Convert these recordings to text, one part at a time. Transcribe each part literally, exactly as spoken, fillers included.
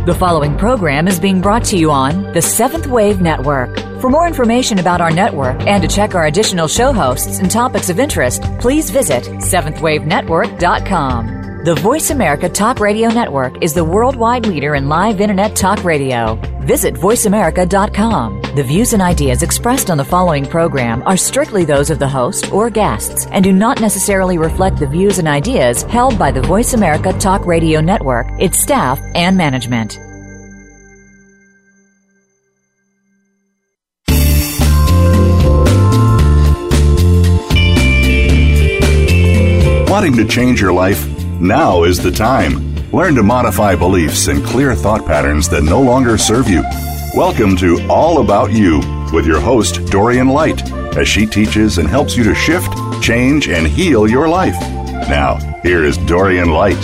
The following program is being brought to you on the Seventh Wave Network. For more information about our network and to check our additional show hosts and topics of interest, please visit seventh wave network dot com. The Voice America Talk Radio Network is the worldwide leader in live Internet talk radio. Visit voice america dot com. The views and ideas expressed on the following program are strictly those of the host or guests and do not necessarily reflect the views and ideas held by the Voice America Talk Radio Network, its staff, and management. Wanting to change your life? Now is the time. Learn to modify beliefs and clear thought patterns that no longer serve you. Welcome to All About You with your host, Dorian Light, as she teaches and helps you to shift, change, and heal your life. Now, here is Dorian Light.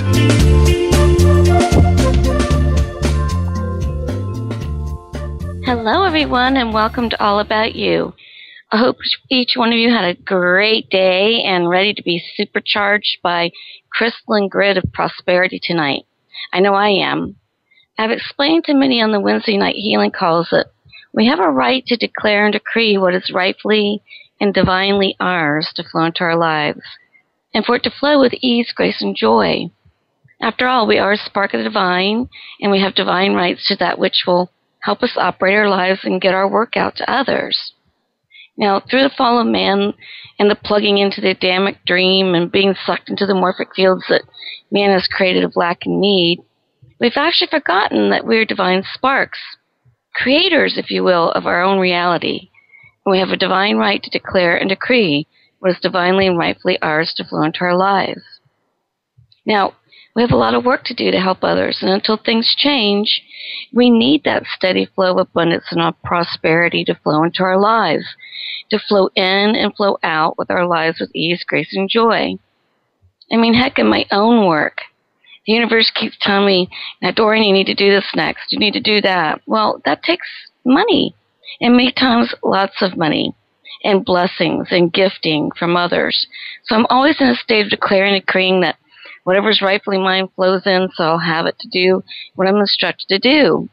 Hello, everyone, and welcome to All About You. I hope each one of you had a great day and ready to be supercharged by crystalline grid of prosperity tonight. I know I am. I've explained to many on the Wednesday night healing calls that we have a right to declare and decree what is rightfully and divinely ours to flow into our lives, and for it to flow with ease, grace, and joy. After all, we are a spark of the divine, and we have divine rights to that which will help us operate our lives and get our work out to others. Now, through the fall of man and the plugging into the Adamic dream and being sucked into the morphic fields that man has created of lack and need, we've actually forgotten that we're divine sparks, creators, if you will, of our own reality. And we have a divine right to declare and decree what is divinely and rightfully ours to flow into our lives. Now, we have a lot of work to do to help others, and until things change, we need that steady flow of abundance and of prosperity to flow into our lives, to flow in and flow out with our lives with ease, grace, and joy. I mean, heck, in my own work, the universe keeps telling me, now, Dorian, you need to do this next. You need to do that. Well, that takes money, and many times lots of money, and blessings and gifting from others. So I'm always in a state of declaring and decreeing that whatever's rightfully mine flows in, so I'll have it to do what I'm instructed to do.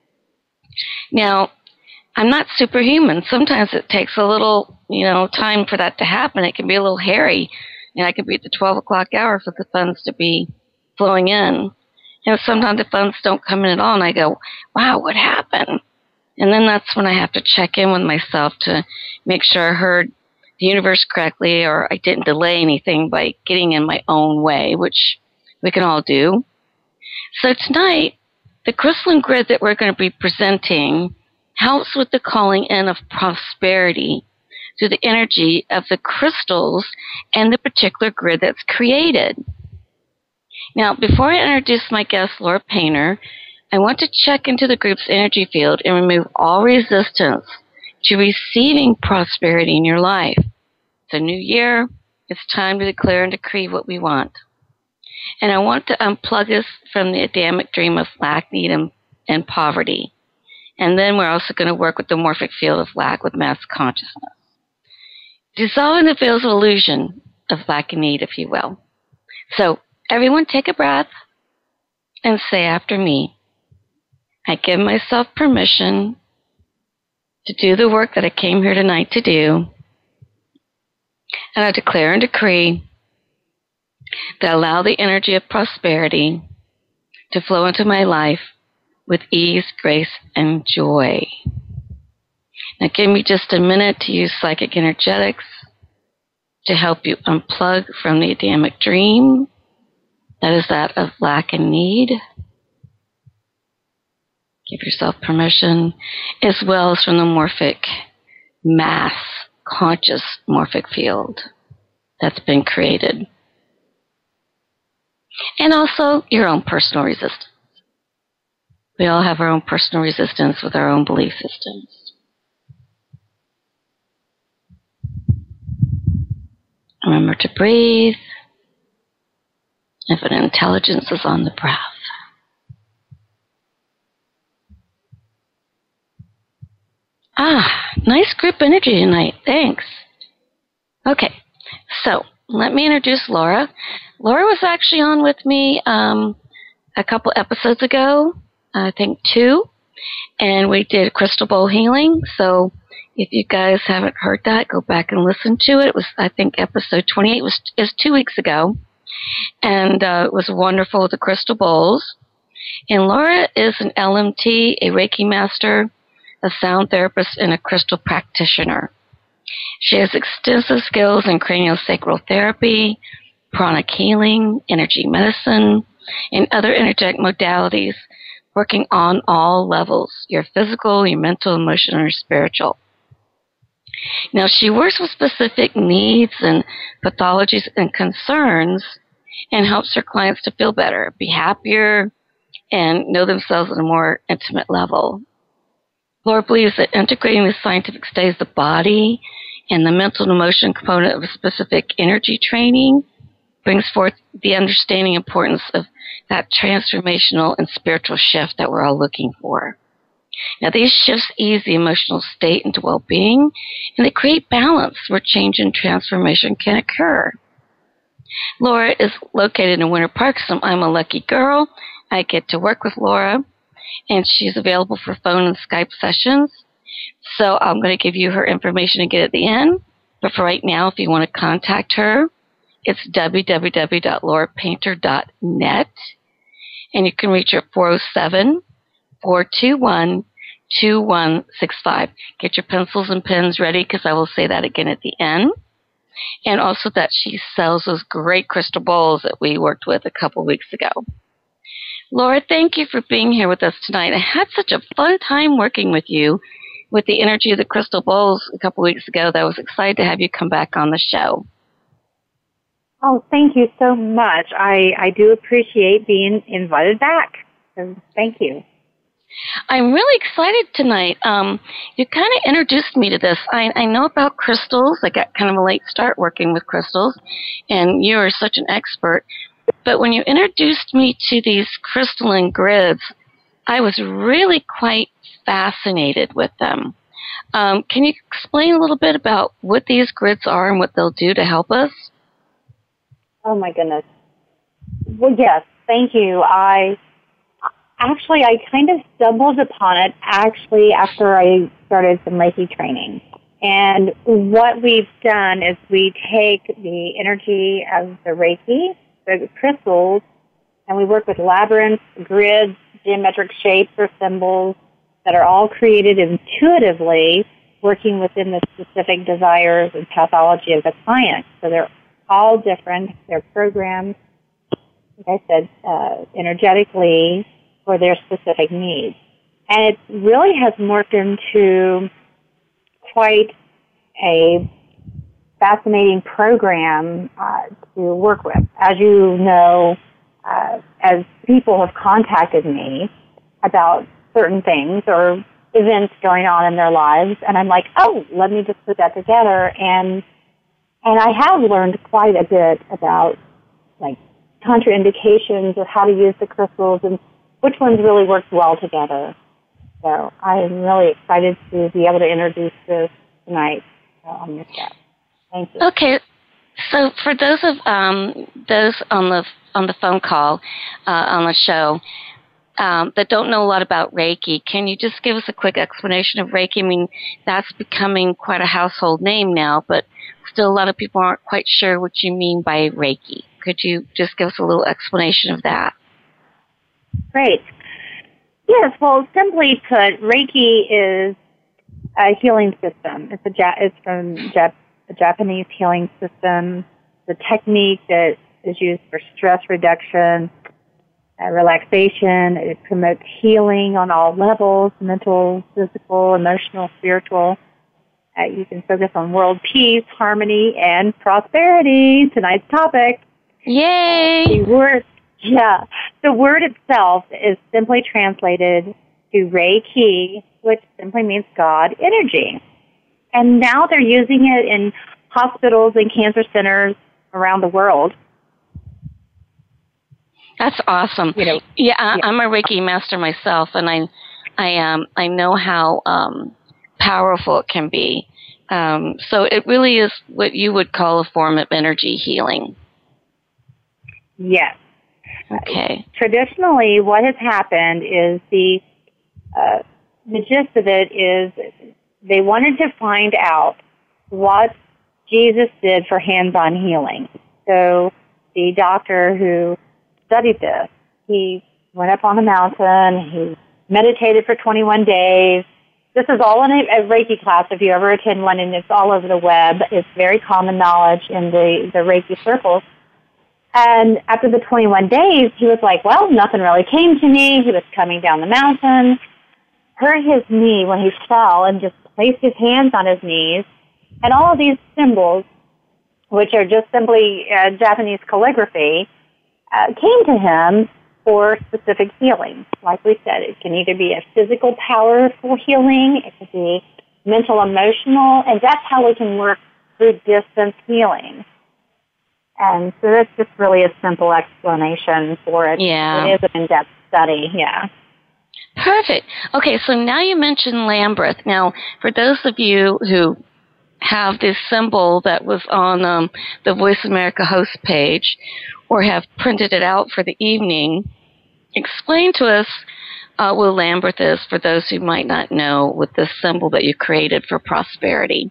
Now, I'm not superhuman. Sometimes it takes a little, you know, time for that to happen. It can be a little hairy. And I could be at the twelve o'clock hour for the funds to be flowing in. And sometimes the funds don't come in at all, and I go, wow, what happened? And then that's when I have to check in with myself to make sure I heard the universe correctly, or I didn't delay anything by getting in my own way, which we can all do. So tonight, the crystalline grid that we're going to be presenting helps with the calling in of prosperity through the energy of the crystals and the particular grid that's created. Now, before I introduce my guest, Laura Painter, I want to check into the group's energy field and remove all resistance to receiving prosperity in your life. It's a new year. It's time to declare and decree what we want. And I want to unplug us from the Adamic dream of lack, need, and, and poverty. And then we're also going to work with the morphic field of lack with mass consciousness. Dissolving the fields of illusion of lack and need, if you will. So, everyone take a breath and say after me, I give myself permission to do the work that I came here tonight to do, and I declare and decree that I allow the energy of prosperity to flow into my life with ease, grace, and joy. Now give me just a minute to use psychic energetics to help you unplug from the Adamic dream. That is that of lack and need. Give yourself permission, as well as from the morphic mass, conscious morphic field that's been created. And also your own personal resistance. We all have our own personal resistance with our own belief systems. Remember to breathe. If an intelligence is on the breath. Ah, nice group energy tonight. Thanks. Okay, so let me introduce Laura. Laura was actually on with me um, a couple episodes ago. I think, two, and we did crystal bowl healing. So if you guys haven't heard that, go back and listen to it. It was, I think, episode twenty-eight. It was, it was two weeks ago, and uh, it was wonderful with the crystal bowls. And Laura is an L M T, a Reiki master, a sound therapist, and a crystal practitioner. She has extensive skills in craniosacral therapy, pranic healing, energy medicine, and other energetic modalities, working on all levels, your physical, your mental, emotional, or spiritual. Now, she works with specific needs and pathologies and concerns and helps her clients to feel better, be happier, and know themselves at a more intimate level. Laura believes that integrating the scientific state of the body and the mental and emotion component of a specific energy training brings forth the understanding importance of that transformational and spiritual shift that we're all looking for. Now, these shifts ease the emotional state into well-being, and they create balance where change and transformation can occur. Laura is located in Winter Park, so I'm a lucky girl. I get to work with Laura, and she's available for phone and Skype sessions. So I'm going to give you her information again at the end. But for right now, if you want to contact her, it's w w w dot laura painter dot net. And you can reach her at four oh seven, four two one, two one six five. Get your pencils and pens ready, because I will say that again at the end. And also that she sells those great crystal bowls that we worked with a couple weeks ago. Laura, thank you for being here with us tonight. I had such a fun time working with you with the energy of the crystal bowls a couple weeks ago that I was excited to have you come back on the show. Oh, thank you so much. I, I do appreciate being invited back. So thank you. I'm really excited tonight. Um, you kind of introduced me to this. I, I know about crystals. I got kind of a late start working with crystals, and you are such an expert. But when you introduced me to these crystalline grids, I was really quite fascinated with them. Um, can you explain a little bit about what these grids are and what they'll do to help us? Oh, my goodness. Well, yes, thank you. I actually, I kind of stumbled upon it actually after I started some Reiki training. And what we've done is we take the energy of the Reiki, the crystals, and we work with labyrinths, grids, geometric shapes or symbols that are all created intuitively, working within the specific desires and pathology of the client. So they're all different. They're programmed, like I said, uh, energetically for their specific needs. And it really has morphed into quite a fascinating program uh, to work with. As you know, uh, as people have contacted me about certain things or events going on in their lives, and I'm like, oh, let me just put that together. And and I have learned quite a bit about, like, contraindications of how to use the crystals and which ones really work well together. So I'm really excited to be able to introduce this tonight uh, on your show. Thank you. Okay, so for those of um, those on the on the phone call uh, on the show um, that don't know a lot about Reiki, can you just give us a quick explanation of Reiki? I mean, that's becoming quite a household name now, but still a lot of people aren't quite sure what you mean by Reiki. Could you just give us a little explanation of that? Great. Yes, well, simply put, Reiki is a healing system. It's a ja- it's from Jap- a Japanese healing system. It's a technique that is used for stress reduction, uh, relaxation. It promotes healing on all levels, mental, physical, emotional, spiritual. Uh, you can focus on world peace, harmony, and prosperity, tonight's topic. Yay! Uh, the word, yeah, the word itself is simply translated to Reiki, which simply means God energy. And now they're using it in hospitals and cancer centers around the world. That's awesome. You know, yeah, I, yeah, I'm a Reiki master myself, and I, I, um, I know how um, powerful it can be. Um, so it really is what you would call a form of energy healing. Yes, Okay. Traditionally, what has happened is the uh, the gist of it is they wanted to find out what Jesus did for hands-on healing. So the doctor who studied this, he went up on a mountain, he meditated for twenty-one days. This is all in a, a Reiki class. If you ever attend one, and it's all over the web. It's very common knowledge in the, the Reiki circles. And after the twenty-one days, he was like, well, nothing really came to me. He was coming down the mountain, hurt his knee when he fell, and just placed his hands on his knees. And all of these symbols, which are just simply uh, Japanese calligraphy, uh, came to him for specific healing. Like we said, it can either be a physical, powerful healing, it could be mental, emotional, and that's how we can work through distance healing. And so that's just really a simple explanation for it. Yeah. It is an in-depth study, yeah. Perfect. Okay, so now you mentioned Lambeth. Now, for those of you who have this symbol that was on um, the Voice America host page or have printed it out for the evening, explain to us uh, what Lambeth is for those who might not know with this symbol that you created for prosperity.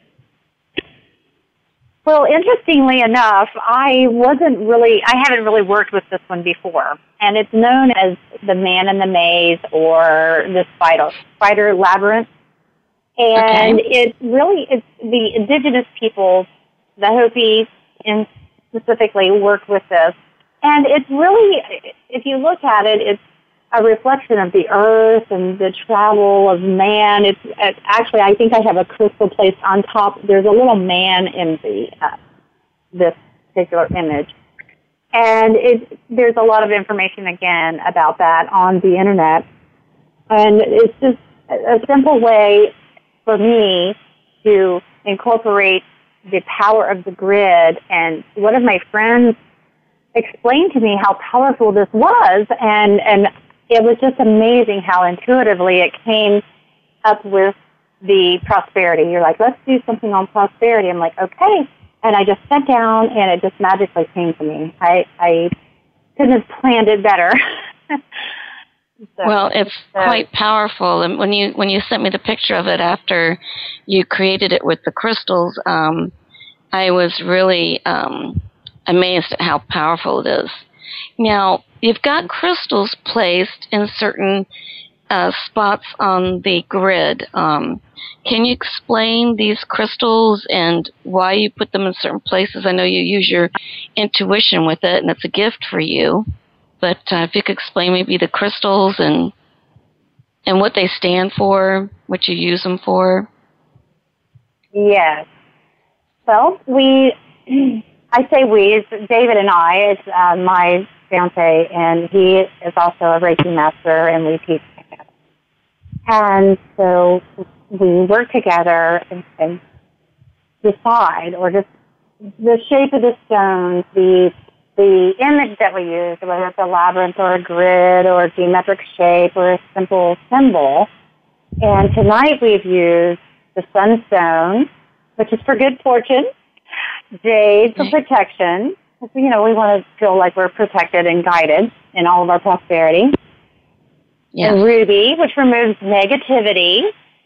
Well, interestingly enough, I wasn't really, I haven't really worked with this one before. And it's known as the man in the maze or the spider, spider labyrinth. And okay. it really, it's the indigenous peoples, the Hopi in specifically, work with this. And it's really, if you look at it, it's a reflection of the earth and the travel of man. It's, it's actually, I think I have a crystal placed on top. There's a little man in the uh, this particular image. And it, there's a lot of information, again, about that on the Internet. And it's just a simple way for me to incorporate the power of the grid. And one of my friends explained to me how powerful this was, and, and it was just amazing how intuitively it came up with the prosperity. You're like, let's do something on prosperity. I'm like, okay. And I just sat down, and it just magically came to me. I, I couldn't have planned it better. So, well, it's so. quite powerful. And when you when you sent me the picture of it after you created it with the crystals, um, I was really um, amazed at how powerful it is. Now, you've got crystals placed in certain uh, spots on the grid. Um, can you explain these crystals and why you put them in certain places? I know you use your intuition with it, and it's a gift for you. But uh, if you could explain maybe the crystals and and what they stand for, what you use them for. Yes. Well, we, I say we, it's David and I, it's uh, my fiance, and he is also a Reiki master, and we teach together. And so we work together and, and decide, or just the shape of the stones, the The image that we use, whether it's a labyrinth or a grid or a geometric shape or a simple symbol. And tonight we've used the sunstone, which is for good fortune, jade for protection. You know, we want to feel like we're protected and guided in all of our prosperity. Yes. And ruby, which removes negativity.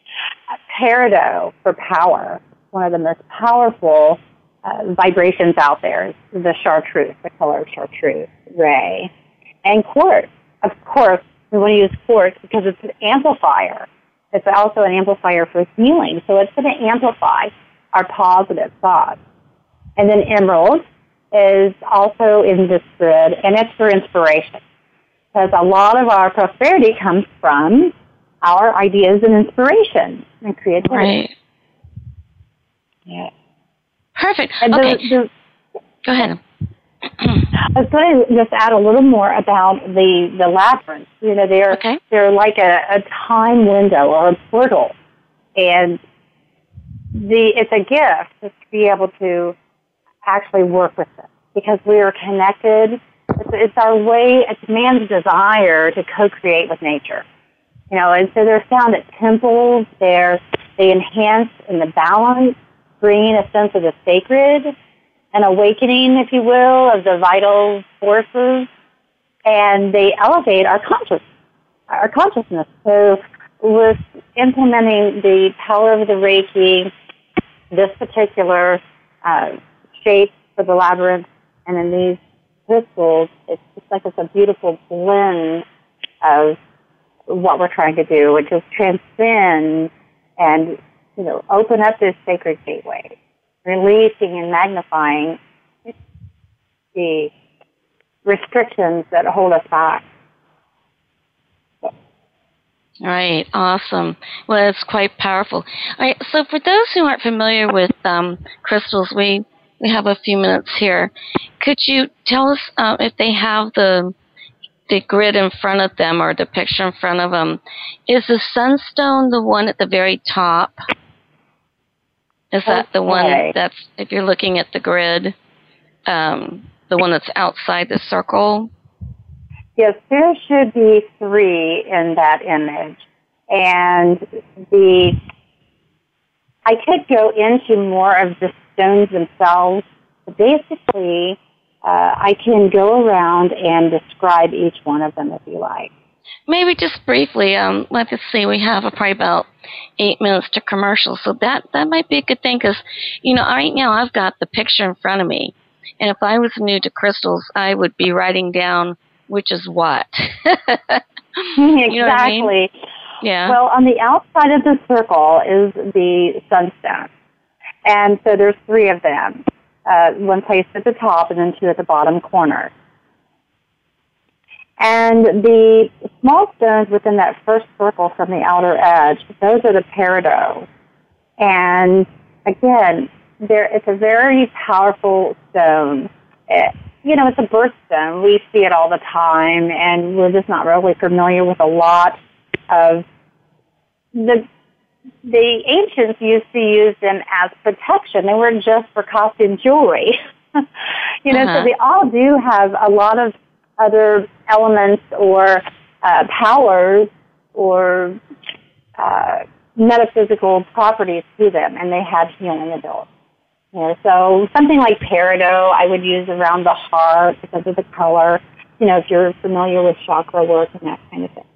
Peridot for power, one of the most powerful Uh, vibrations out there, the chartreuse, the color of chartreuse, ray. And quartz. Of course, we want to use quartz because it's an amplifier. It's also an amplifier for healing, so it's going to amplify our positive thoughts. And then emerald is also in this grid, and it's for inspiration. Because a lot of our prosperity comes from our ideas and inspiration and creativity. Right. Yeah. Perfect. And okay. The, the, Go ahead. I was going to just add a little more about the, the labyrinth. You know, they're, okay. they're like a, a time window or a portal. And the it's a gift to be able to actually work with it because we are connected. It's, it's our way, it's man's desire to co-create with nature. You know, and so they're found at temples. They're, they enhance in the balance, bringing a sense of the sacred, an awakening, if you will, of the vital forces and they elevate our conscious, our consciousness. So with implementing the power of the Reiki, this particular uh, shape for the labyrinth, and then these crystals, it's just like it's a beautiful blend of what we're trying to do, which is transcend and, you know, open up this sacred gateway, releasing and magnifying the restrictions that hold us back. Right, awesome. Well, it's quite powerful. All right, so for those who aren't familiar with um, crystals, we, we have a few minutes here. Could you tell us uh, if they have the the grid in front of them or the picture in front of them? Is the sunstone the one at the very top? Is that okay. the one that's, if you're looking at the grid, um, the one that's outside the circle? Yes, there should be three in that image. And the I could go into more of the stones themselves. But basically, uh, I can go around and describe each one of them if you like. Maybe just briefly. Um, let's see, we have uh, probably about eight minutes to commercial, so that, that might be a good thing because, you know, right now I've got the picture in front of me. And if I was new to crystals, I would be writing down which is what. Exactly. You know what I mean? Yeah. Well, on the outside of the circle is the sunstone. And so there's three of them, uh, one placed at the top and then two at the bottom corner. And the small stones within that first circle from the outer edge, those are the peridot. And again, there it's a very powerful stone. It, you know, it's a birthstone. We see it all the time, and we're just not really familiar with a lot of the the ancients used to use them as protection. They weren't just for costume jewelry. you know, uh-huh. so they all do have a lot of other elements or uh, powers or uh, metaphysical properties to them, and they had healing abilities. You know, so something like peridot I would use around the heart because of the color, you know, if you're familiar with chakra work and that kind of thing.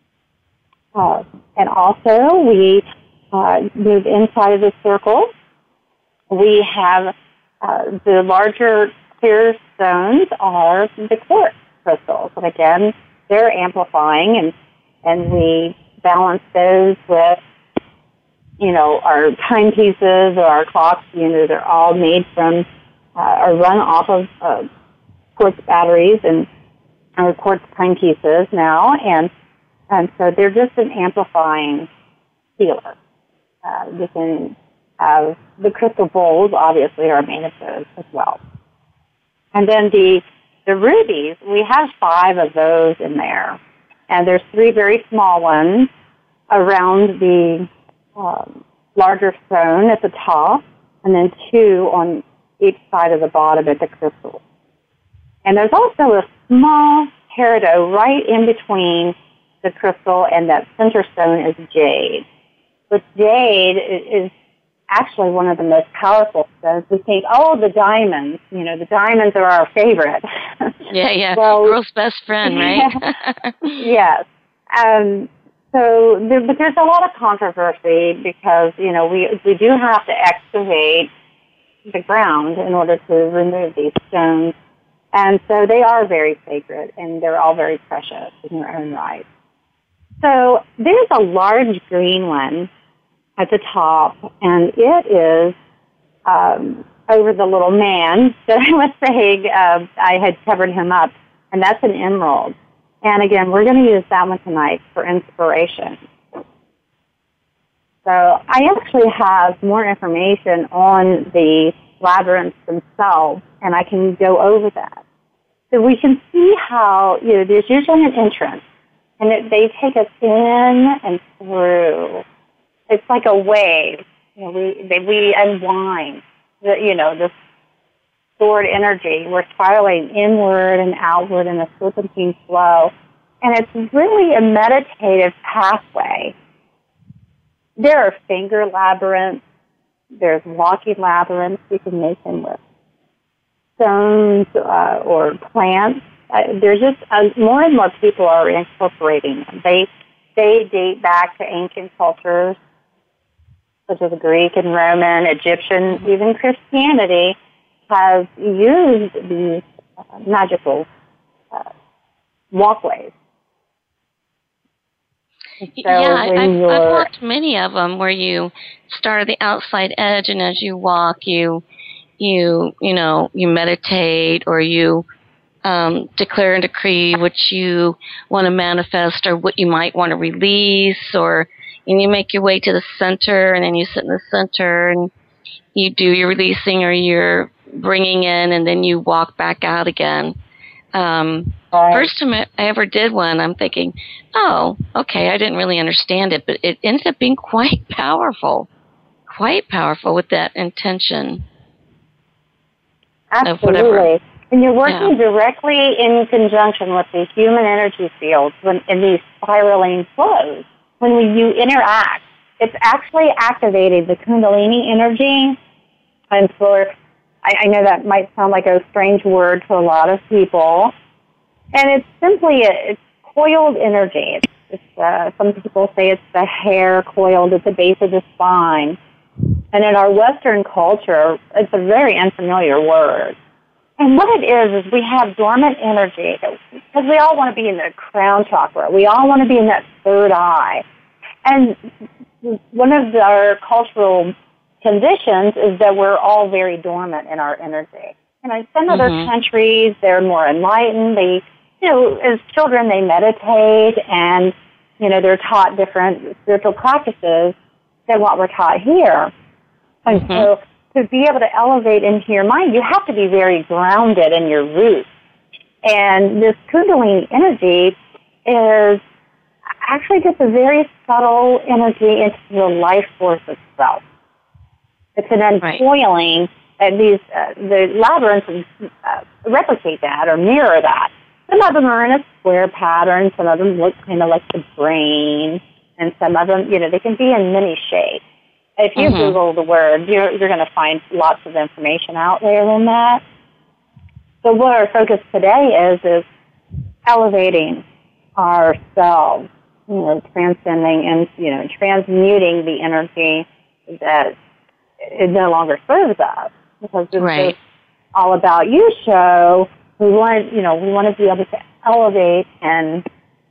Uh, and also, we uh, move inside of the circle. We have uh, the larger clear stones are the quartz crystals. And again, they're amplifying, and, and we balance those with, you know, our timepieces or our clocks. You know, they're all made from uh, or run off of uh, quartz batteries and our quartz timepieces now, and and so they're just an amplifying healer. Uh, you can have the crystal bowls, obviously, are made of those as well. And then the the rubies, we have five of those in there, and there's three very small ones around the Um, larger stone at the top, and then two on each side of the bottom at the crystal. And there's also a small peridot right in between the crystal and that center stone is jade. But jade is actually one of the most powerful stones. We think, oh, the diamonds, you know, the diamonds are our favorite. Yeah, yeah, well, girl's best friend, right? Yes. Um, So, there, but there's a lot of controversy because, you know, we we do have to excavate the ground in order to remove these stones. And so they are very sacred, and they're all very precious in their own right. So there's a large green one at the top, and it is um, over the little man that I was saying uh, I had covered him up, and that's an emerald. And again, we're going to use that one tonight for inspiration. So I actually have more information on the labyrinths themselves, and I can go over that. So we can see how, you know, there's usually an entrance, and it, they take us in and through. It's like a wave. You know, we they, we unwind, the, you know, the stored energy. We're spiraling inward and outward in a serpentine flow. And it's really a meditative pathway. There are finger labyrinths. There's walking labyrinths. You can make them with stones uh, or plants. uh, there's just uh, more and more people are incorporating them. They they date back to ancient cultures such as Greek and Roman, Egyptian, mm-hmm. even Christianity has used these uh, magical uh, walkways. So yeah, I, I've, I've walked many of them where you start at the outside edge, and as you walk, you you you know you meditate, or you um, declare and decree what you want to manifest, or what you might want to release, or and you make your way to the center, and then you sit in the center, and you do your releasing or your bringing in, and then you walk back out again. Um, right. First time I ever did one, I'm thinking, oh, okay, I didn't really understand it, but it ended up being quite powerful, quite powerful with that intention. Absolutely. And you're working yeah. directly in conjunction with the human energy fields when, in these spiraling flows. When we, you interact, it's actually activating the Kundalini energy. And for I, I know that might sound like a strange word to a lot of people, and it's simply a, it's coiled energy. It's, it's uh, some people say it's the hair coiled at the base of the spine, and in our Western culture, it's a very unfamiliar word. And what it is is we have dormant energy because we all want to be in the crown chakra. We all want to be in that third eye, and one of the, our cultural conditions is that we're all very dormant in our energy. You know, some mm-hmm. other countries, they're more enlightened. They, you know, as children, they meditate and, you know, they're taught different spiritual practices than what we're taught here. And mm-hmm. so to be able to elevate into your mind, you have to be very grounded in your roots. And this Kundalini energy is actually just a very subtle energy into the life force itself. It's an uncoiling, right. and these, uh, the labyrinths uh, replicate that or mirror that. Some of them are in a square pattern, some of them look kind of like the brain, and some of them, you know, they can be in many shapes. If you mm-hmm. Google the word, you're, you're going to find lots of information out there on that. So what our focus today is, is elevating ourselves, you know, transcending and, you know, transmuting the energy that it no longer serves us, because this right. is all about you show. We want, you know, we want to be able to elevate and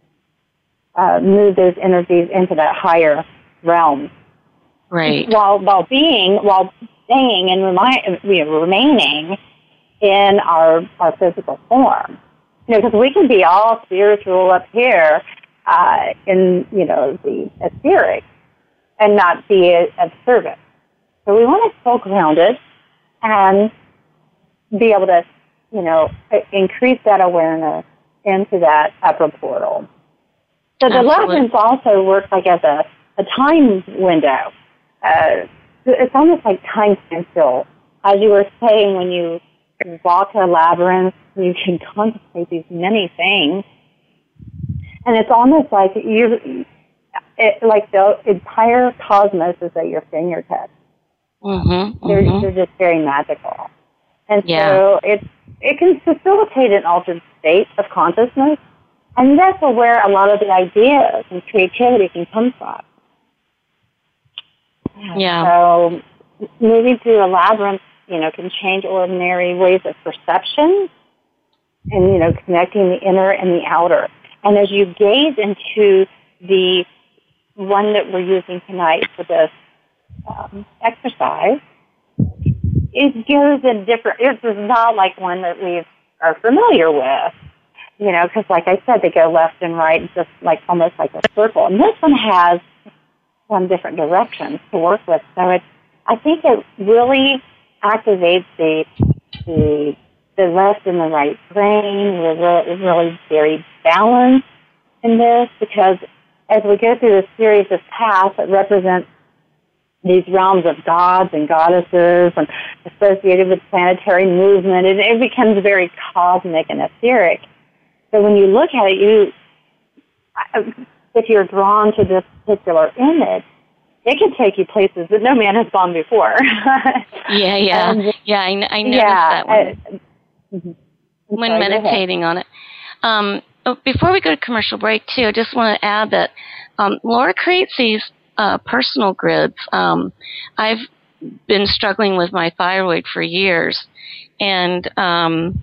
uh, move those energies into that higher realm. Right. While while being while staying and remi- you know, remaining in our our physical form. You know, because we can be all spiritual up here uh, in you know the etheric and not be of service. So we want to stay grounded and be able to, you know, increase that awareness into that upper portal. So the labyrinth also works like as a, a time window. Uh, it's almost like time standstill. As you were saying, when you walk a labyrinth, you can contemplate these many things. And it's almost like you, it, like the entire cosmos is at your fingertips. Mm-hmm, they're, mm-hmm. they're just very magical. And yeah. so it, it can facilitate an altered state of consciousness, and that's where a lot of the ideas and creativity can come from. Yeah. So moving through a labyrinth, you know, can change ordinary ways of perception and, you know, connecting the inner and the outer. And as you gaze into the one that we're using tonight for this Um, exercise, it goes in different, it's not like one that we are familiar with, you know, because like I said, they go left and right, just like almost like a circle. And this one has some different directions to work with. So it, I think it really activates the, the, the left and the right brain. We're really, really very balanced in this, because as we go through this series of paths, it represents these realms of gods and goddesses and associated with planetary movement. It, it becomes very cosmic and etheric. So when you look at it, you, if you're drawn to this particular image, it can take you places that no man has gone before. yeah, yeah. And, yeah, I, I noticed yeah, that one. Uh, when sorry, meditating on it. Um, before we go to commercial break, too, I just want to add that um, Laura creates these uh, personal grids. Um, I've been struggling with my thyroid for years, and um,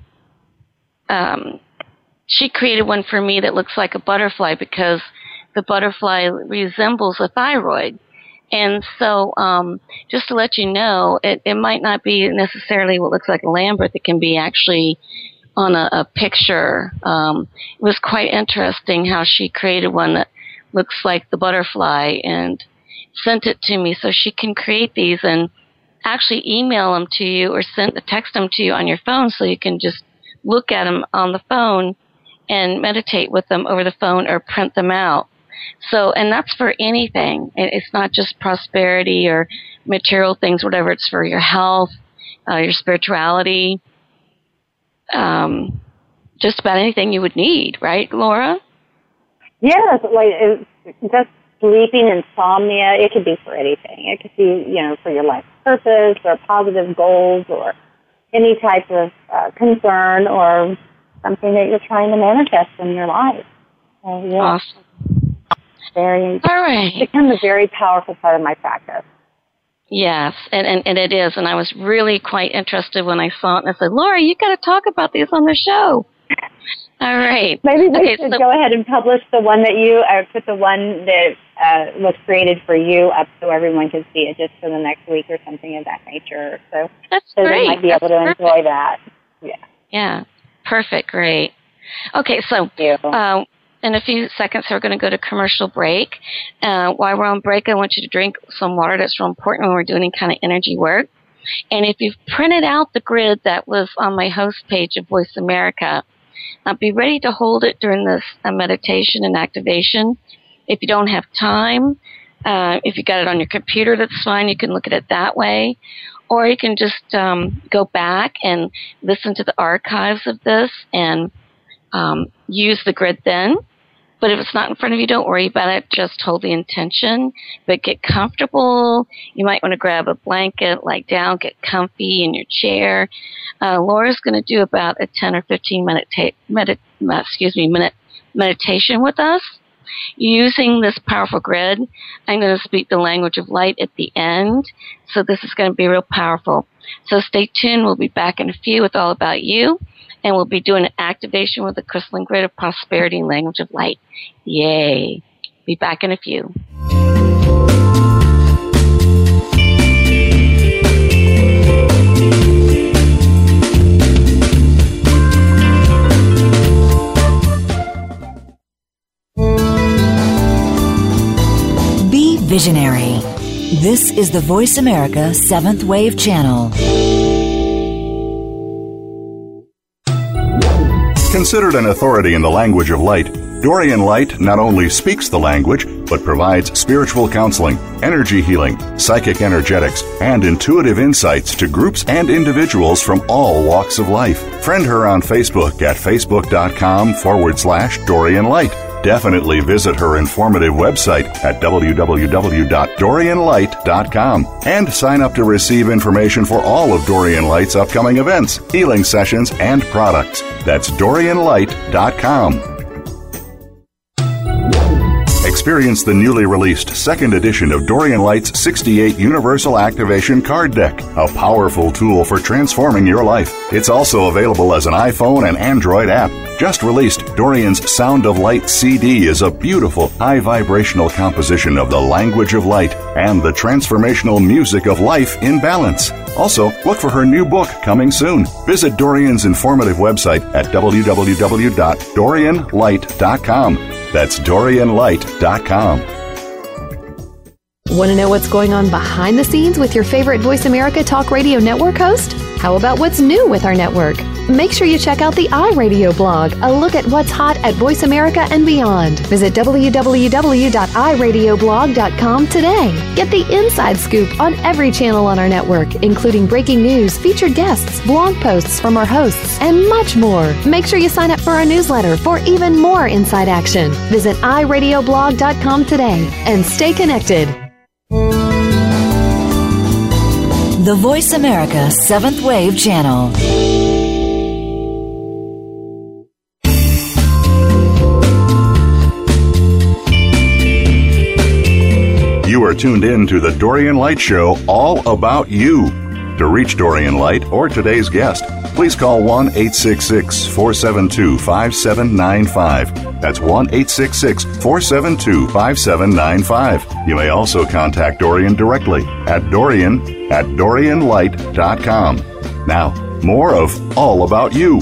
um, she created one for me that looks like a butterfly because the butterfly resembles a thyroid. And so um, just to let you know, it, it might not be necessarily what looks like a Lambert. It can be actually on a, a picture. Um, it was quite interesting how she created one that looks like the butterfly and sent it to me so she can create these and actually email them to you or send text them to you on your phone so you can just look at them on the phone and meditate with them over the phone or print them out. So, and that's for anything. It's not just prosperity or material things, whatever. It's for your health, uh, your spirituality, um, just about anything you would need, right, Laura? Yes, like it's just sleeping, insomnia. It could be for anything. It could be, you know, for your life purpose or positive goals or any type of uh, concern or something that you're trying to manifest in your life. So, yeah. Awesome. Very, All right. It's become a very powerful part of my practice. Yes, and, and, and it is. And I was really quite interested when I saw it. And I said, Laura, you got to talk about these on the show. All right. Maybe we okay, should so, go ahead and publish the one that you, or put the one that uh, was created for you up so everyone can see it just for the next week or something of that nature. So, that's so great. they might be that's able to perfect. enjoy that. Yeah. Yeah. Perfect. Great. Okay, so uh, in a few seconds, we're going to go to commercial break. Uh, while we're on break, I want you to drink some water. That's real important when we're doing any kind of energy work. And if you've printed out the grid that was on my host page of Voice America, uh, be ready to hold it during this uh, meditation and activation. If you don't have time, uh, if you got it on your computer, that's fine. You can look at it that way. Or you can just um, go back and listen to the archives of this and um, use the grid then. But if it's not in front of you, don't worry about it. Just hold the intention, but get comfortable. You might want to grab a blanket, lie down, get comfy in your chair. Uh, Laura's going to do about a ten or fifteen minute, ta- medit- excuse me, minute meditation with us. Using this powerful grid, I'm going to speak the language of light at the end. So this is going to be real powerful. So stay tuned. We'll be back in a few with All About You. And we'll be doing an activation with the crystalline grid of prosperity and language of light. Yay. Be back in a few. Be visionary. This is the Voice America Seventh Wave Channel. Considered an authority in the language of light, Dorian Light not only speaks the language, but provides spiritual counseling, energy healing, psychic energetics, and intuitive insights to groups and individuals from all walks of life. Friend her on Facebook at facebook.com forward slash Dorian Light. Definitely visit her informative website at w w w dot dorian light dot com and sign up to receive information for all of Dorian Light's upcoming events, healing sessions, and products. That's dorian light dot com. Experience the newly released second edition of Dorian Light's sixty-eight Universal Activation Card Deck, a powerful tool for transforming your life. It's also available as an iPhone and Android app. Just released, Dorian's Sound of Light C D is a beautiful, high-vibrational composition of the language of light and the transformational music of life in balance. Also, look for her new book coming soon. Visit Dorian's informative website at w w w dot dorian light dot com. That's dorian light dot com. Want to know what's going on behind the scenes with your favorite Voice America Talk Radio Network host? How about what's new with our network? Make sure you check out the iRadio blog, a look at what's hot at Voice America and beyond. Visit w w w dot i radio blog dot com today. Get the inside scoop on every channel on our network, including breaking news, featured guests, blog posts from our hosts, and much more. Make sure you sign up for our newsletter for even more inside action. Visit i radio blog dot com today and stay connected. The Voice America Seventh Wave Channel. You are tuned in to the Dorian Light Show, all about you. To reach Dorian Light or today's guest, please call one eight six six, four seven two, five seven nine five. That's one eight six six, four seven two, five seven nine five. You may also contact Dorian directly at Dorian at Dorian Light dot com. Now, more of All About You.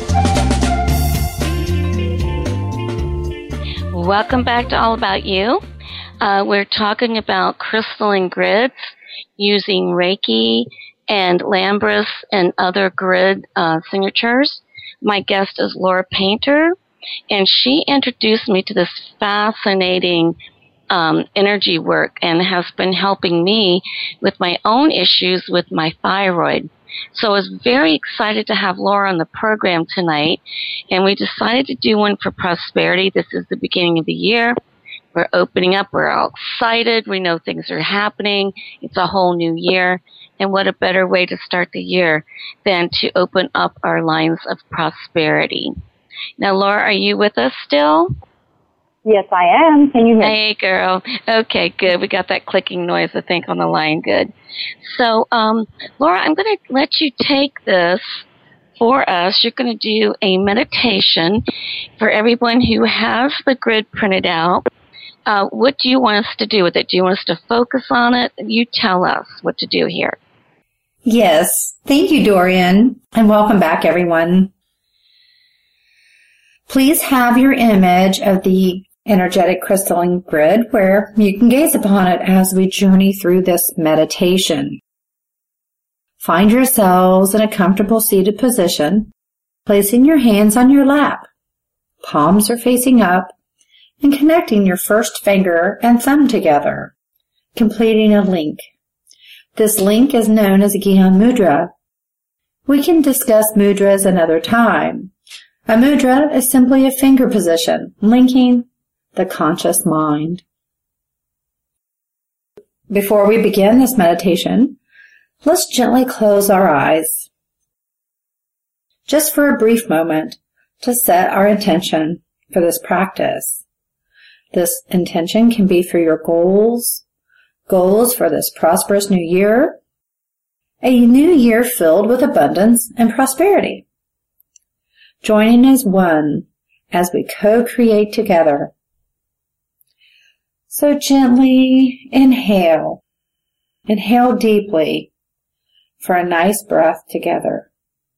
Welcome back to All About You. Uh, we're talking about crystalline grids using Reiki and Lambris and other grid uh, signatures. My guest is Laura Painter, and she introduced me to this fascinating um, energy work and has been helping me with my own issues with my thyroid. So I was very excited to have Laura on the program tonight, and we decided to do one for prosperity. This is the beginning of the year. We're opening up. We're all excited. We know things are happening. It's a whole new year. And what a better way to start the year than to open up our lines of prosperity. Now, Laura, are you with us still? Yes, I am. Can you hear me? Hey, girl. Okay, good. We got that clicking noise, I think, on the line. Good. So, um, Laura, I'm going to let you take this for us. You're going to do a meditation for everyone who has the grid printed out. Uh, what do you want us to do with it? Do you want us to focus on it? You tell us what to do here. Yes. Thank you, Dorian, and welcome back, everyone. Please have your image of the energetic crystalline grid where you can gaze upon it as we journey through this meditation. Find yourselves in a comfortable seated position, placing your hands on your lap. Palms are facing up, and connecting your first finger and thumb together, completing a link. This link is known as a Gyan Mudra. We can discuss mudras another time. A mudra is simply a finger position, linking the conscious mind. Before we begin this meditation, let's gently close our eyes, just for a brief moment, to set our intention for this practice. This intention can be for your goals, goals for this prosperous new year, a new year filled with abundance and prosperity. Joining as one as we co-create together. So gently inhale. Inhale deeply for a nice breath together.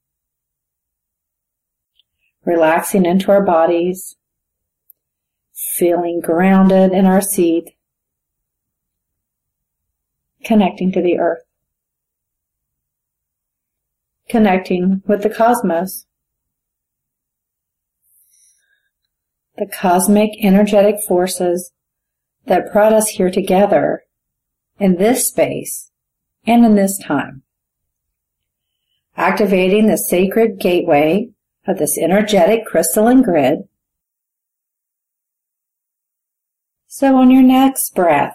Relaxing into our bodies. Feeling grounded in our seat, connecting to the earth, connecting with the cosmos, the cosmic energetic forces that brought us here together in this space and in this time, activating the sacred gateway of this energetic crystalline grid. So on your next breath,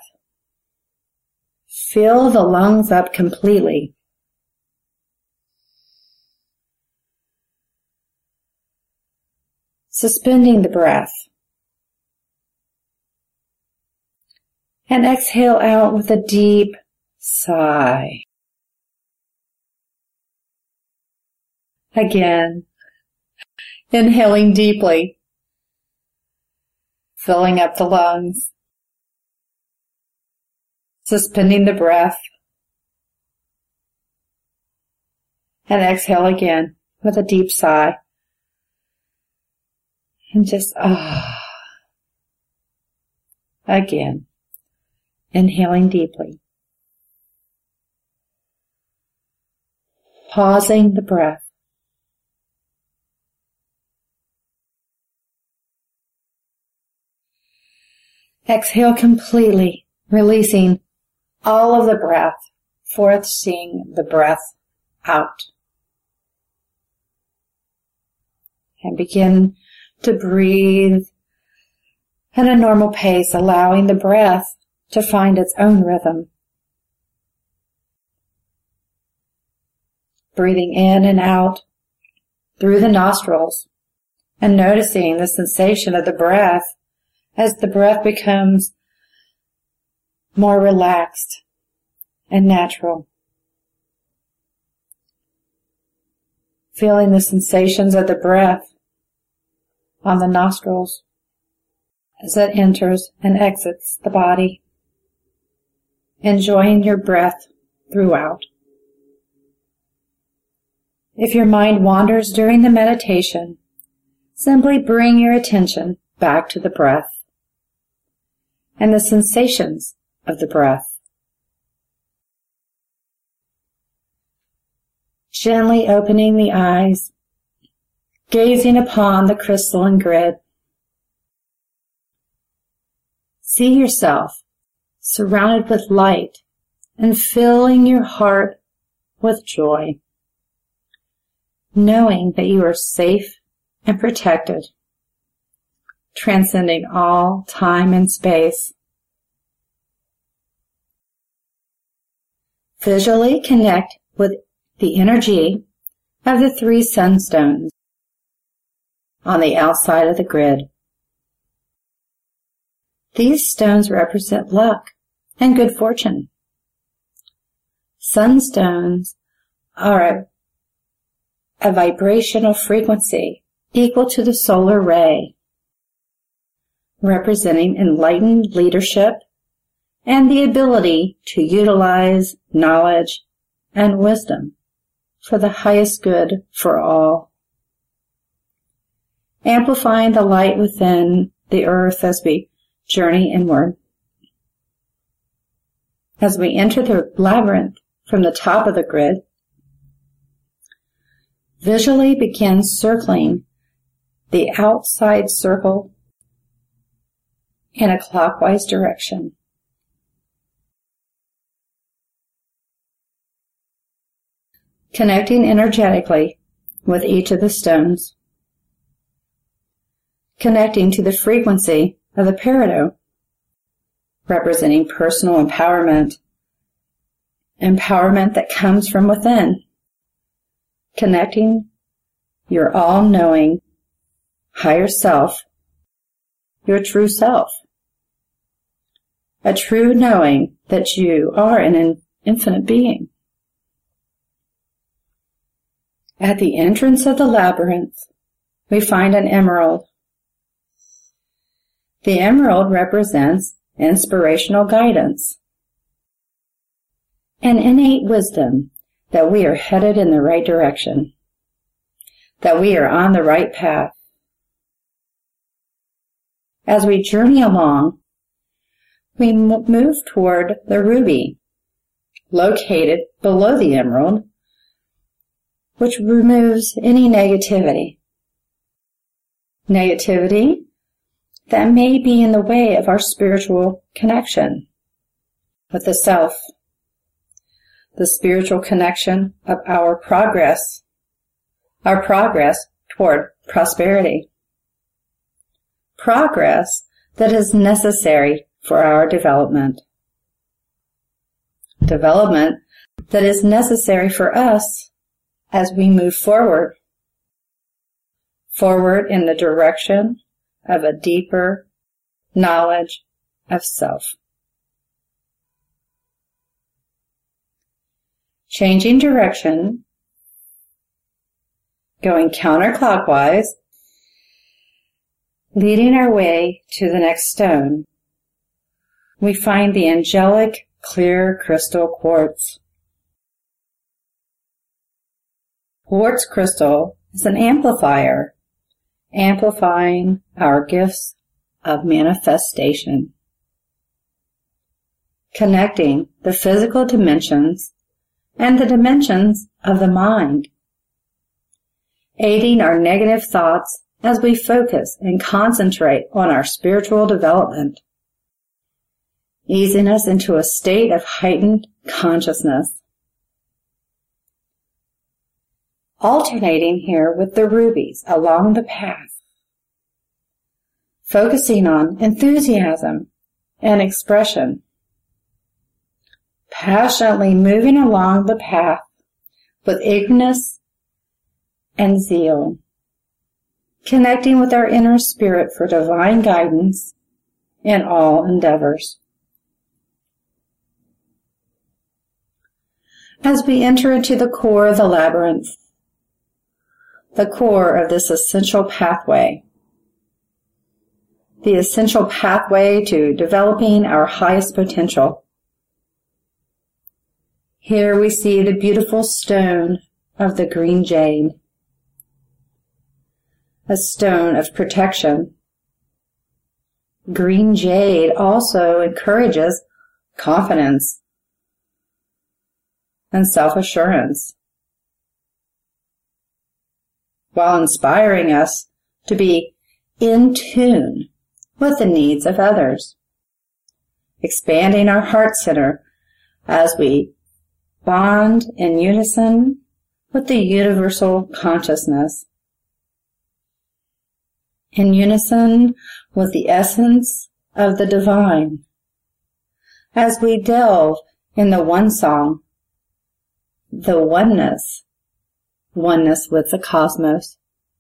fill the lungs up completely. Suspending the breath. And exhale out with a deep sigh. Again, inhaling deeply. Filling up the lungs, suspending the breath, and exhale again with a deep sigh. And just, ah, again, inhaling deeply, pausing the breath. Exhale completely, releasing all of the breath, forcing the breath out. And begin to breathe at a normal pace, allowing the breath to find its own rhythm. Breathing in and out through the nostrils and noticing the sensation of the breath as the breath becomes more relaxed and natural. Feeling the sensations of the breath on the nostrils as it enters and exits the body. Enjoying your breath throughout. If your mind wanders during the meditation, simply bring your attention back to the breath and the sensations of the breath. Gently opening the eyes, gazing upon the crystalline grid. See yourself surrounded with light and filling your heart with joy, knowing that you are safe and protected, transcending all time and space. Visually connect with the energy of the three sunstones on the outside of the grid. These stones represent luck and good fortune. Sunstones are a, a vibrational frequency equal to the solar ray, representing enlightened leadership and the ability to utilize knowledge and wisdom for the highest good for all. Amplifying the light within the earth as we journey inward. As we enter the labyrinth from the top of the grid, visually begin circling the outside circle in a clockwise direction. Connecting energetically with each of the stones. Connecting to the frequency of the peridot, representing personal empowerment, empowerment that comes from within. Connecting your all-knowing higher self, your true self. A true knowing that you are an infinite being. At the entrance of the labyrinth, we find an emerald. The emerald represents inspirational guidance, an innate wisdom that we are headed in the right direction, that we are on the right path. As we journey along, we move toward the ruby, located below the emerald, which removes any negativity. Negativity that may be in the way of our spiritual connection with the self, the spiritual connection of our progress, our progress toward prosperity. Progress that is necessary for our development. Development that is necessary for us as we move forward. Forward in the direction of a deeper knowledge of self. Changing direction, going counterclockwise, leading our way to the next stone, we find the angelic clear crystal quartz. Quartz crystal is an amplifier, amplifying our gifts of manifestation, connecting the physical dimensions and the dimensions of the mind, aiding our negative thoughts as we focus and concentrate on our spiritual development, easing us into a state of heightened consciousness. Alternating here with the rubies along the path, focusing on enthusiasm and expression, passionately moving along the path with eagerness and zeal, connecting with our inner spirit for divine guidance in all endeavors. as we enter into the core of the labyrinth, the core of this essential pathway, the essential pathway to developing our highest potential. Here we see the beautiful stone of the green jade, a stone of protection. Green jade also encourages confidence and self-assurance, while inspiring us to be in tune with the needs of others, expanding our heart center as we bond in unison with the universal consciousness, in unison with the essence of the divine, as we delve in the one song, the oneness, oneness with the cosmos.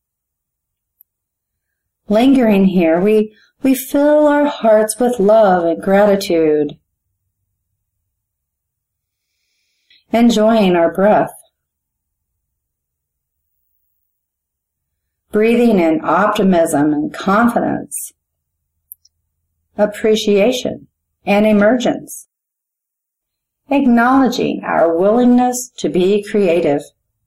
Lingering here, we, we fill our hearts with love and gratitude, enjoying our breath, breathing in optimism and confidence, appreciation and emergence, acknowledging our willingness to be creative,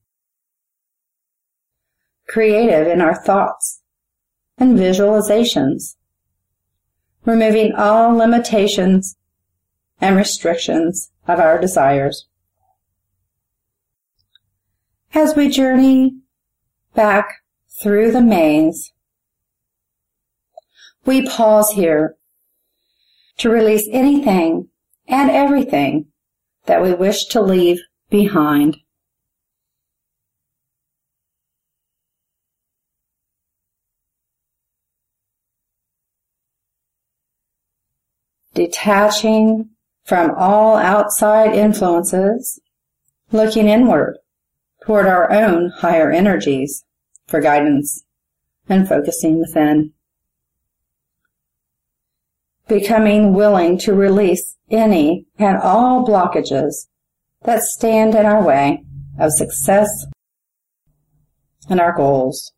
creative in our thoughts and visualizations, removing all limitations and restrictions of our desires. As we journey back through the maze, we pause here to release anything and everything that we wish to leave behind. Detaching from all outside influences, looking inward toward our own higher energies for guidance and focusing within. Becoming willing to release any and all blockages that stand in our way of success and our goals,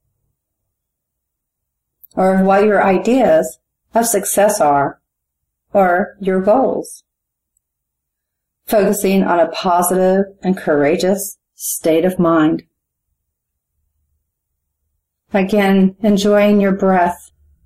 or of what your ideas of success are, or your goals. Focusing on a positive and courageous state of mind. Again, enjoying your breath,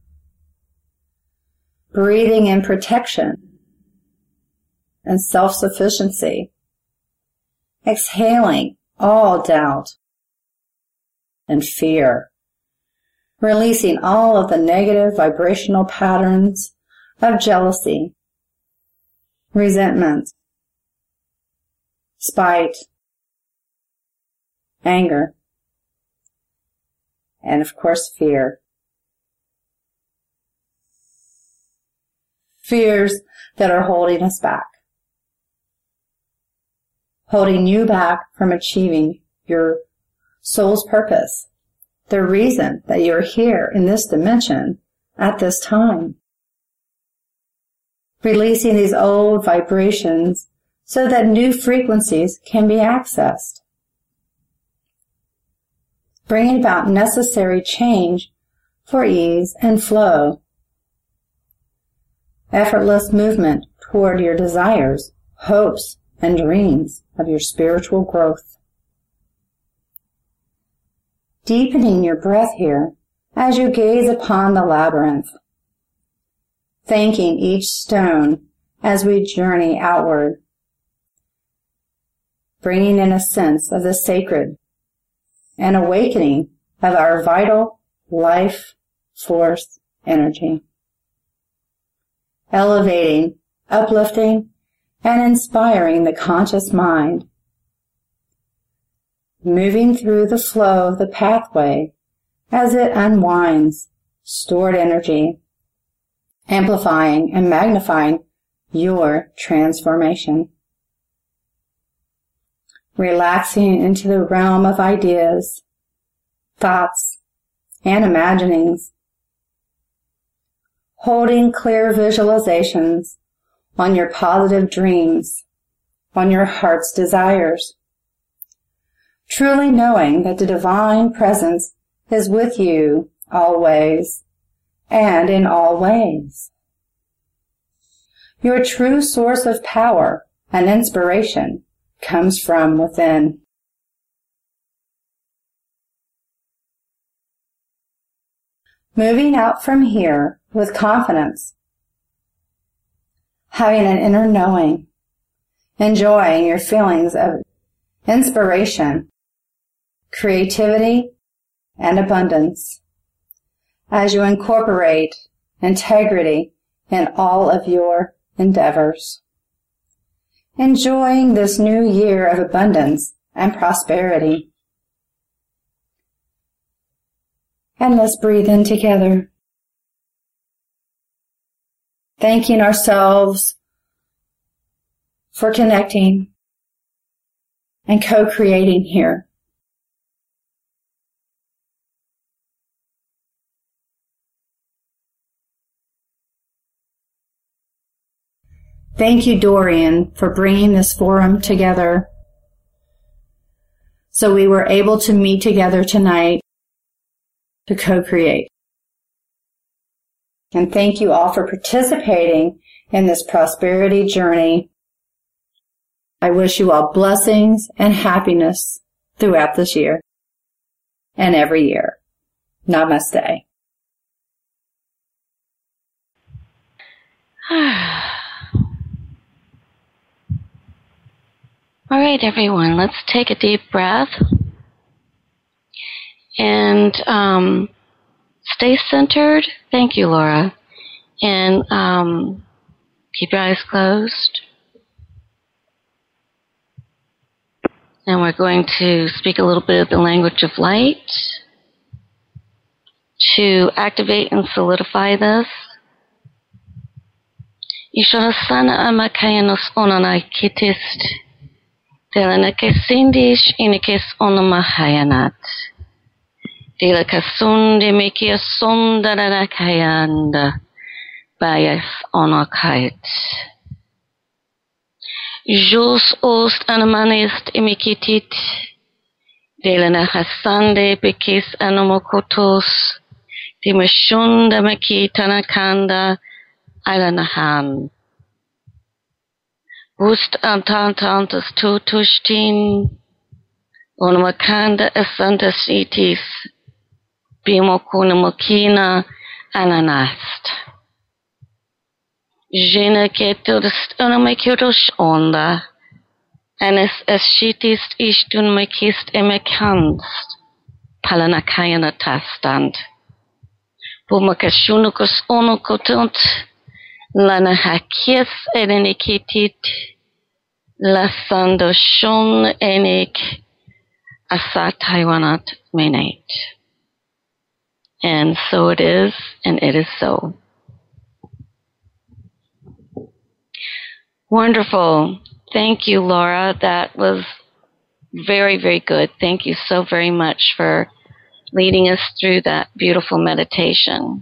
breathing in protection and self-sufficiency, exhaling all doubt and fear, releasing all of the negative vibrational patterns of jealousy, resentment, spite, anger, and of course fear. Fears that are holding us back, holding you back from achieving your soul's purpose, the reason that you're here in this dimension at this time. Releasing these old vibrations so that new frequencies can be accessed. Bringing about necessary change for ease and flow. Effortless movement toward your desires, hopes, and dreams of your spiritual growth. Deepening your breath here as you gaze upon the labyrinth. Thanking each stone as we journey outward. Bringing in a sense of the sacred and awakening of our vital life force energy. Elevating, uplifting, and inspiring the conscious mind. Moving through the flow of the pathway as it unwinds stored energy, amplifying and magnifying your transformation. Relaxing into the realm of ideas, thoughts, and imaginings. Holding clear visualizations on your positive dreams on your heart's desires. Truly knowing that the divine presence is with you always and in all ways. Your true source of power and inspiration comes from within. Moving out from here with confidence, having an inner knowing, enjoying your feelings of inspiration, creativity, and abundance as you incorporate integrity in all of your endeavors. Enjoying this new year of abundance and prosperity. And let's breathe in together. Thanking ourselves for connecting and co-creating here. Thank you, Dorian, for bringing this forum together so we were able to meet together tonight to co-create. And thank you all for participating in this prosperity journey. I wish you all blessings and happiness throughout this year and every year. Namaste. All right, everyone, let's take a deep breath and um, stay centered. Thank you, Laura. And um, keep your eyes closed. And we're going to speak a little bit of the language of light to activate and solidify this. Ishorasana amakayanos onanai kitist. Delanakes sindish inikis onamahayanat. Delakasundi mikia sondaranakayanda. Bayas onakait. Jus ost anamanist imikitit. Delanakasande bekis anomokotos. Dimashunda makitanakanda alanahan. Bust antantantas tutushtin, onamakanda asantasitis, bimokunamokina ananast. Jena ketodist onamakutosh onda, anis eschitist ishtun makist emekanst, palanakayana tastand. Bumakashunukos onokotunt, Lana hakis enenikitit, lasando shon enik asataiwanat menate. And so it is, and it is so. Wonderful. Thank you, Laura. That was very, very good. Thank you so very much for leading us through that beautiful meditation.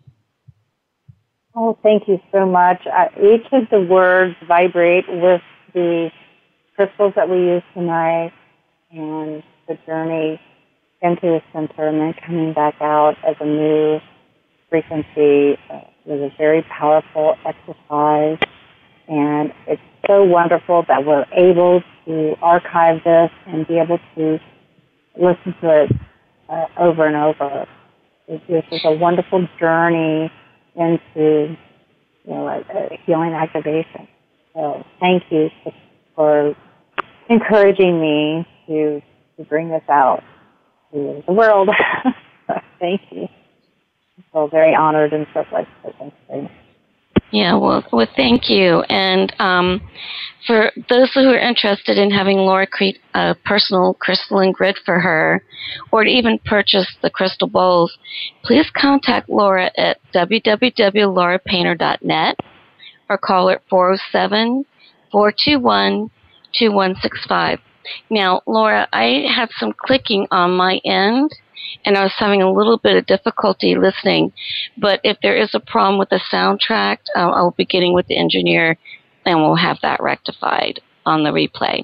Oh, thank you so much. Uh, each of the words vibrate with the crystals that we use tonight and the journey into the center and then coming back out as a new frequency uh, was a very powerful exercise. And it's so wonderful that we're able to archive this and be able to listen to it uh, over and over. It's, this is a wonderful journey into, you know, a, a healing activation. So thank you for, for encouraging me to to bring this out to the world. Thank you. I feel very honored and privileged. So thank you very much. Yeah, well, well, thank you. And um, for those who are interested in having Laura create a personal crystalline grid for her, or to even purchase the crystal bowls, please contact Laura at w w w dot laura painter dot net or call her at four oh seven, four two one, two one six five. Now, Laura, I had some clicking on my end, and I was having a little bit of difficulty listening. But if there is a problem with the soundtrack, uh, I'll be getting with the engineer, and we'll have that rectified. on the replay.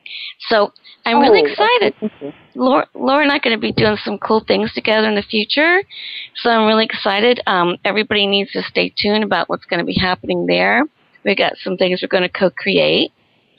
So I'm oh, really excited. Okay. Laura, Laura and I are going to be doing some cool things together in the future. So I'm really excited. Um, everybody needs to stay tuned about what's going to be happening there. We got some things we're going to co-create.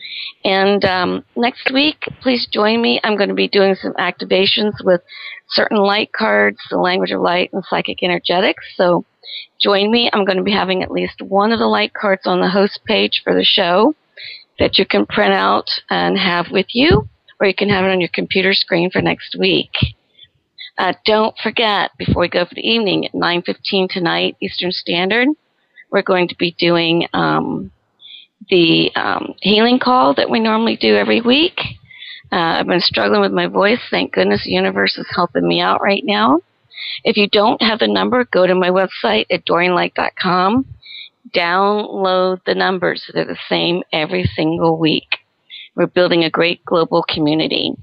And um, next week, please join me. I'm going to be doing some activations with certain light cards, the language of light, and psychic energetics. So join me. I'm going to be having at least one of the light cards on the host page for the show that you can print out and have with you, or you can have it on your computer screen for next week. Uh, don't forget, before we go for the evening, at nine fifteen tonight, Eastern Standard, we're going to be doing um, the um, healing call that we normally do every week. Uh, I've been struggling with my voice. Thank goodness the universe is helping me out right now. If you don't have the number, go to my website at dorian light dot com. Download the numbers. They're the same every single week. We're building a great global community.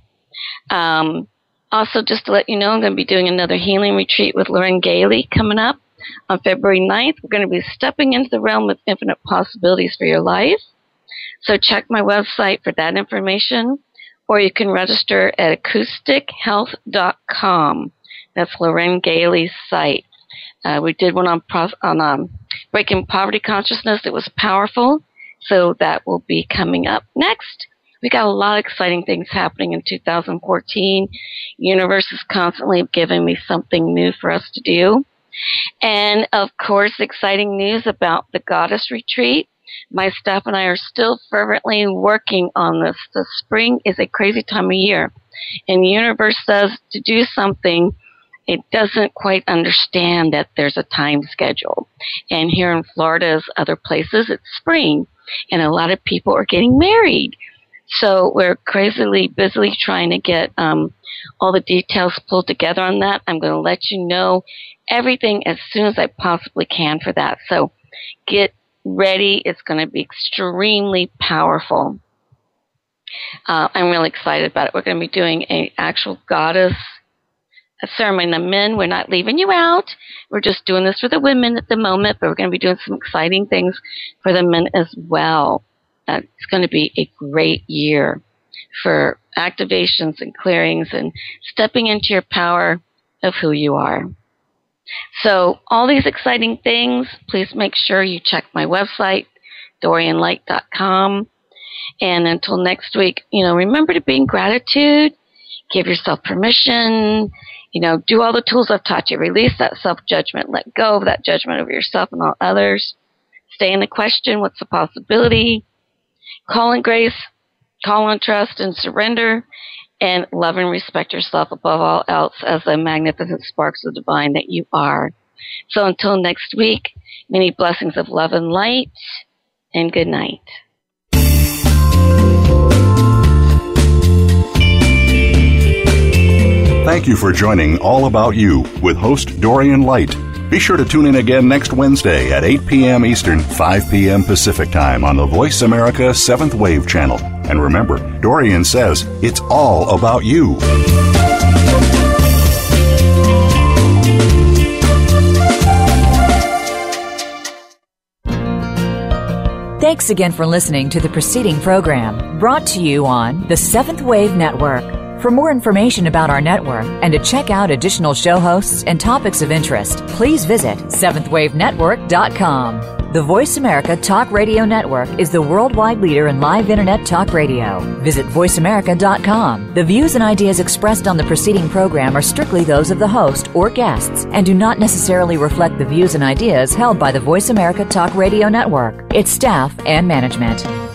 Um, also, just to let you know, I'm going to be doing another healing retreat with Lauren Gailey coming up on February ninth. We're going to be stepping into the realm of infinite possibilities for your life. So check my website for that information, or you can register at acoustic health dot com. That's Lauren Gailey's site. Uh, we did one on, prof- on um, Breaking Poverty Consciousness. It was powerful, so that will be coming up next. We got a lot of exciting things happening in two thousand fourteen. Universe is constantly giving me something new for us to do. And, of course, exciting news about the Goddess Retreat. My staff and I are still fervently working on this. The spring is a crazy time of year, and the universe says to do something. It doesn't quite understand that there's a time schedule. And here in Florida, as other places, it's spring, and a lot of people are getting married. So we're crazily busily trying to get um, all the details pulled together on that. I'm going to let you know everything as soon as I possibly can for that. So get ready. It's going to be extremely powerful. Uh, I'm really excited about it. We're going to be doing an actual goddess a ceremony. The men, we're not leaving you out. We're just doing this for the women at the moment, but we're going to be doing some exciting things for the men as well. Uh, it's going to be a great year for activations and clearings and stepping into your power of who you are. So all these exciting things, please make sure you check my website, dorian light dot com. And until next week, you know, remember to be in gratitude, give yourself permission, you know, do all the tools I've taught you. Release that self-judgment. Let go of that judgment over yourself and all others. Stay in the question, what's the possibility? Call in grace, call on trust and surrender, and love and respect yourself above all else as the magnificent sparks of divine that you are. So until next week, many blessings of love and light, and good night. Thank you for joining All About You with host Dorian Light. Be sure to tune in again next Wednesday at eight p.m. Eastern, five p.m. Pacific Time on the Voice America seventh Wave channel. And remember, Dorian says it's all about you. Thanks again for listening to the preceding program, brought to you on the Seventh Wave Network. For more information about our network and to check out additional show hosts and topics of interest, please visit seventh wave network dot com. The Voice America Talk Radio Network is the worldwide leader in live Internet talk radio. Visit voice america dot com. The views and ideas expressed on the preceding program are strictly those of the host or guests and do not necessarily reflect the views and ideas held by the Voice America Talk Radio Network, its staff, and management.